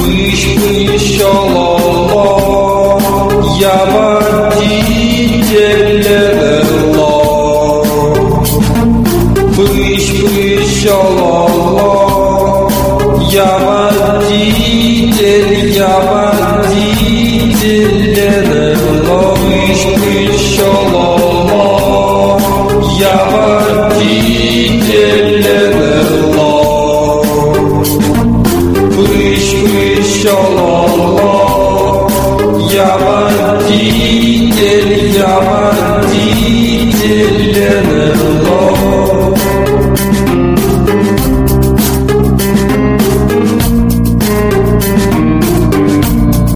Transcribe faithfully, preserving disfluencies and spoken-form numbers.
Пыш, пыш, ла-ла, я водитель ла. Пыш, пыш, ла-ла, я водитель, я водитель ла. Пыш, пыш, ла-ла, я водитель ла. Пыш, пыш, ла-ла, я водитель.